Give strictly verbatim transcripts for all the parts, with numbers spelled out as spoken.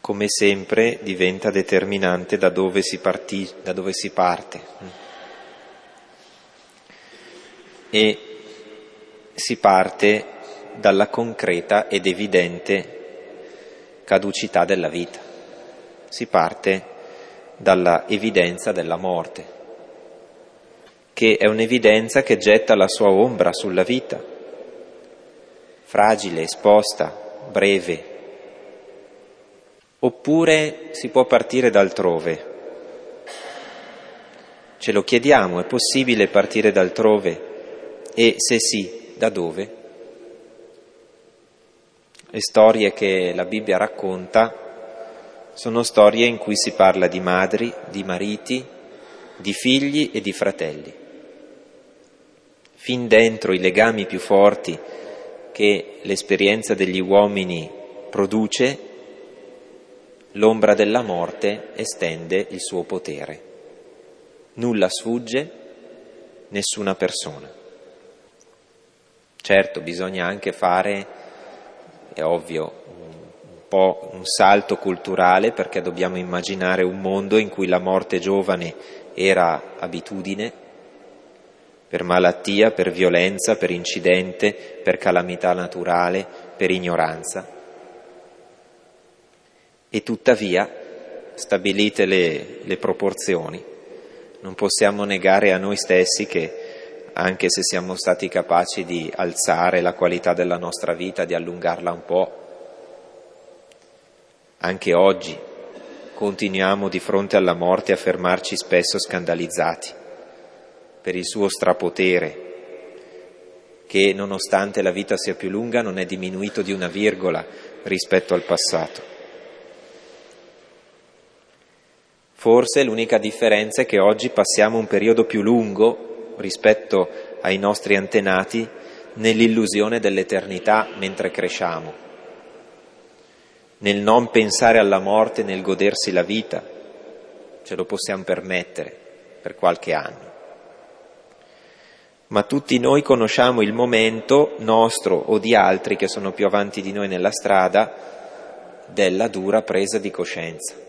come sempre diventa determinante da dove si parti, da dove si parte. E si parte dalla concreta ed evidente caducità della vita. Si parte dalla evidenza della morte, che è un'evidenza che getta la sua ombra sulla vita, fragile, esposta, breve. Oppure si può partire da altrove. Ce lo chiediamo, è possibile partire da altrove? E se sì, da dove? Le storie che la Bibbia racconta sono storie in cui si parla di madri, di mariti, di figli e di fratelli. Fin dentro i legami più forti che l'esperienza degli uomini produce, l'ombra della morte estende il suo potere. Nulla sfugge, nessuna persona. Certo, bisogna anche fare, è ovvio, un po' un salto culturale, perché dobbiamo immaginare un mondo in cui la morte giovane era abitudine, per malattia, per violenza, per incidente, per calamità naturale, per ignoranza. E tuttavia, stabilite le, le proporzioni, non possiamo negare a noi stessi che, anche se siamo stati capaci di alzare la qualità della nostra vita, di allungarla un po', anche oggi continuiamo di fronte alla morte a fermarci spesso scandalizzati per il suo strapotere, che nonostante la vita sia più lunga non è diminuito di una virgola rispetto al passato. Forse l'unica differenza è che oggi passiamo un periodo più lungo rispetto ai nostri antenati nell'illusione dell'eternità mentre cresciamo, nel non pensare alla morte, nel godersi la vita, ce lo possiamo permettere per qualche anno. Ma tutti noi conosciamo il momento nostro o di altri che sono più avanti di noi nella strada della dura presa di coscienza.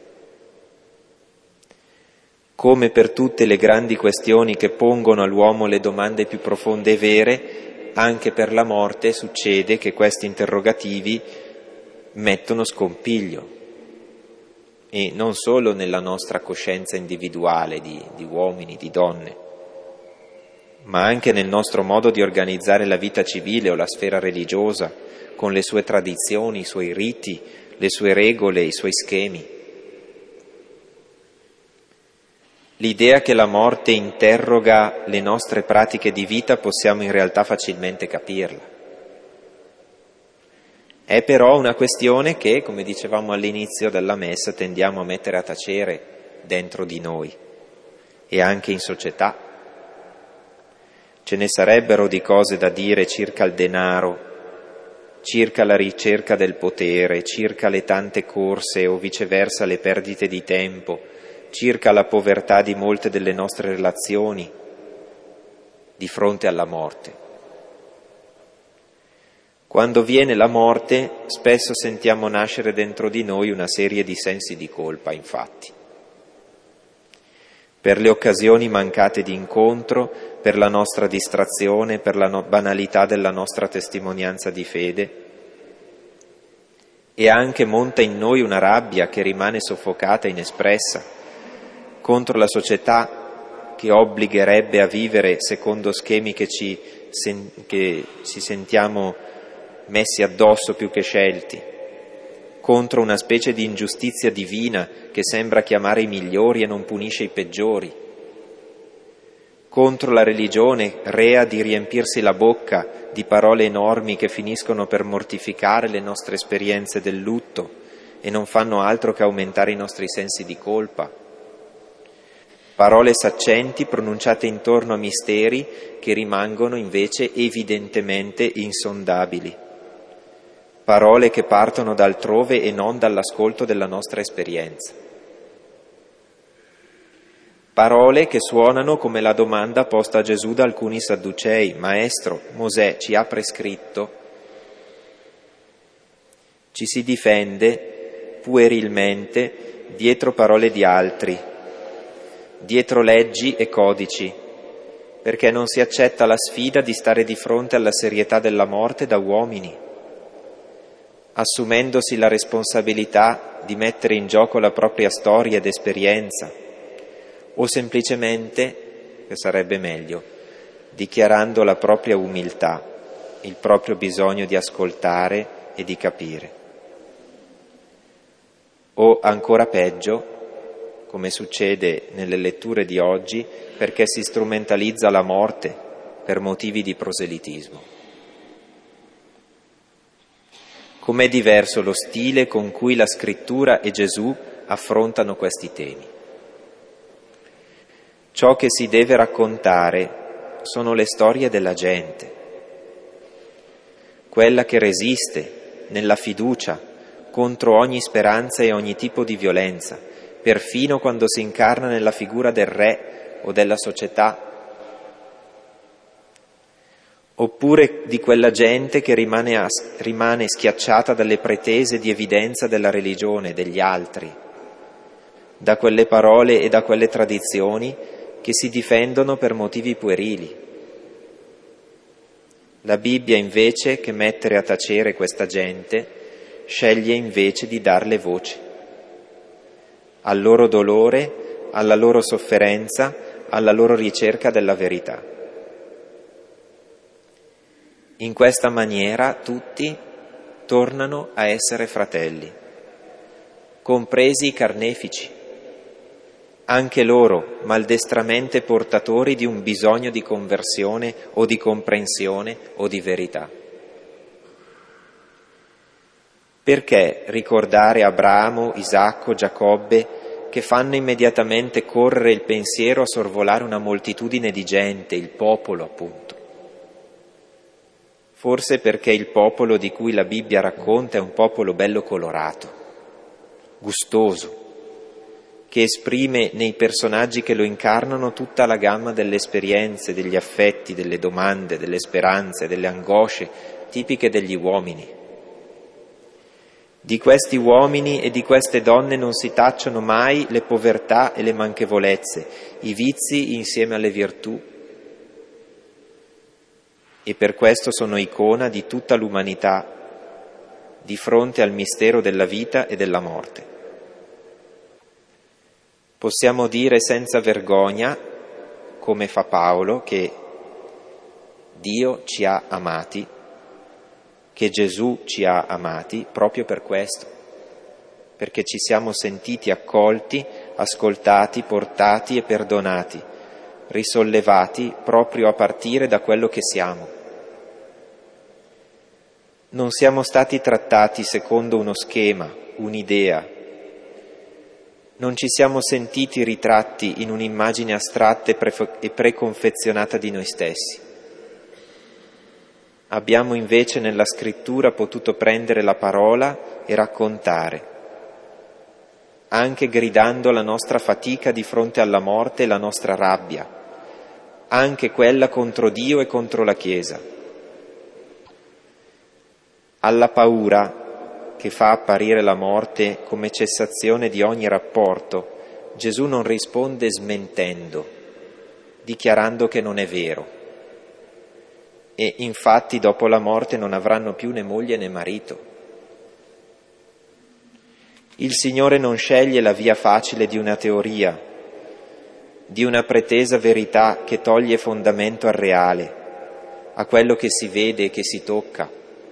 Come per tutte le grandi questioni che pongono all'uomo le domande più profonde e vere, anche per la morte succede che questi interrogativi mettono scompiglio, e non solo nella nostra coscienza individuale di, di uomini, di donne, ma anche nel nostro modo di organizzare la vita civile o la sfera religiosa, con le sue tradizioni, i suoi riti, le sue regole, i suoi schemi. L'idea che la morte interroga le nostre pratiche di vita possiamo in realtà facilmente capirla. È però una questione che, come dicevamo all'inizio della messa, tendiamo a mettere a tacere dentro di noi e anche in società. Ce ne sarebbero di cose da dire circa il denaro, circa la ricerca del potere, circa le tante corse o viceversa le perdite di tempo, circa la povertà di molte delle nostre relazioni di fronte alla morte. Quando viene la morte, spesso sentiamo nascere dentro di noi una serie di sensi di colpa, infatti. Per le occasioni mancate di incontro, per la nostra distrazione, per la no- banalità della nostra testimonianza di fede. E anche monta in noi una rabbia che rimane soffocata, inespressa, contro la società che obbligherebbe a vivere secondo schemi che ci, sen- che ci sentiamo messi addosso più che scelti, contro una specie di ingiustizia divina che sembra chiamare i migliori e non punisce i peggiori, contro la religione rea di riempirsi la bocca di parole enormi che finiscono per mortificare le nostre esperienze del lutto e non fanno altro che aumentare i nostri sensi di colpa. Parole saccenti pronunciate intorno a misteri che rimangono invece evidentemente insondabili. Parole che partono da altrove e non dall'ascolto della nostra esperienza. Parole che suonano come la domanda posta a Gesù da alcuni sadducei: Maestro, Mosè ci ha prescritto? Ci si difende puerilmente dietro parole di altri, dietro leggi e codici, perché non si accetta la sfida di stare di fronte alla serietà della morte da uomini, assumendosi la responsabilità di mettere in gioco la propria storia ed esperienza, o semplicemente, che sarebbe meglio, dichiarando la propria umiltà, il proprio bisogno di ascoltare e di capire. O ancora peggio, come succede nelle letture di oggi, perché si strumentalizza la morte per motivi di proselitismo. Com'è diverso lo stile con cui la Scrittura e Gesù affrontano questi temi. Ciò che si deve raccontare sono le storie della gente, quella che resiste nella fiducia contro ogni speranza e ogni tipo di violenza, perfino quando si incarna nella figura del re o della società, oppure di quella gente che rimane, a, rimane schiacciata dalle pretese di evidenza della religione degli altri, da quelle parole e da quelle tradizioni che si difendono per motivi puerili. La Bibbia, invece che mettere a tacere questa gente, sceglie invece di darle voce al loro dolore, alla loro sofferenza, alla loro ricerca della verità. In questa maniera tutti tornano a essere fratelli, compresi i carnefici, anche loro maldestramente portatori di un bisogno di conversione o di comprensione o di verità. Perché ricordare Abramo, Isacco, Giacobbe, che fanno immediatamente correre il pensiero a sorvolare una moltitudine di gente, il popolo appunto? Forse perché il popolo di cui la Bibbia racconta è un popolo bello colorato, gustoso, che esprime nei personaggi che lo incarnano tutta la gamma delle esperienze, degli affetti, delle domande, delle speranze, delle angosce tipiche degli uomini. Di questi uomini e di queste donne non si tacciano mai le povertà e le manchevolezze, i vizi insieme alle virtù, e per questo sono icona di tutta l'umanità di fronte al mistero della vita e della morte. Possiamo dire senza vergogna, come fa Paolo, che Dio ci ha amati, che Gesù ci ha amati proprio per questo, perché ci siamo sentiti accolti, ascoltati, portati e perdonati, risollevati proprio a partire da quello che siamo. Non siamo stati trattati secondo uno schema, un'idea. Non ci siamo sentiti ritratti in un'immagine astratta e, pre- e preconfezionata di noi stessi. Abbiamo invece nella Scrittura potuto prendere la parola e raccontare, anche gridando la nostra fatica di fronte alla morte e la nostra rabbia, anche quella contro Dio e contro la Chiesa. Alla paura che fa apparire la morte come cessazione di ogni rapporto, Gesù non risponde smentendo, dichiarando che non è vero. E infatti dopo la morte non avranno più né moglie né marito. Il Signore non sceglie la via facile di una teoria, di una pretesa verità che toglie fondamento al reale, a quello che si vede e che si tocca.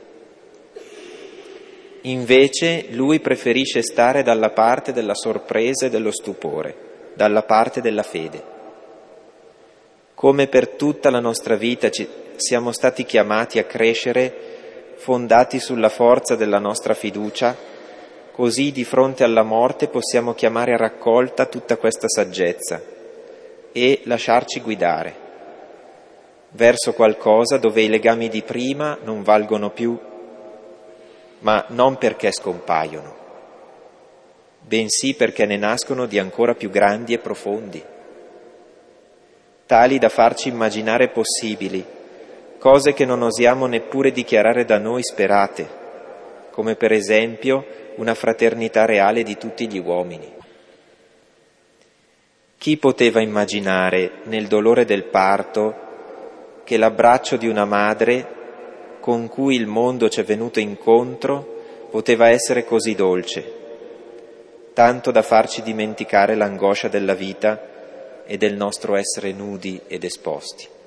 Invece Lui preferisce stare dalla parte della sorpresa e dello stupore, dalla parte della fede. Come per tutta la nostra vita ci siamo stati chiamati a crescere fondati sulla forza della nostra fiducia, così di fronte alla morte possiamo chiamare a raccolta tutta questa saggezza e lasciarci guidare verso qualcosa dove i legami di prima non valgono più, ma non perché scompaiono, bensì perché ne nascono di ancora più grandi e profondi, tali da farci immaginare possibili cose che non osiamo neppure dichiarare da noi sperate, come per esempio una fraternità reale di tutti gli uomini. Chi poteva immaginare nel dolore del parto che l'abbraccio di una madre con cui il mondo ci è venuto incontro poteva essere così dolce, tanto da farci dimenticare l'angoscia della vita e del nostro essere nudi ed esposti?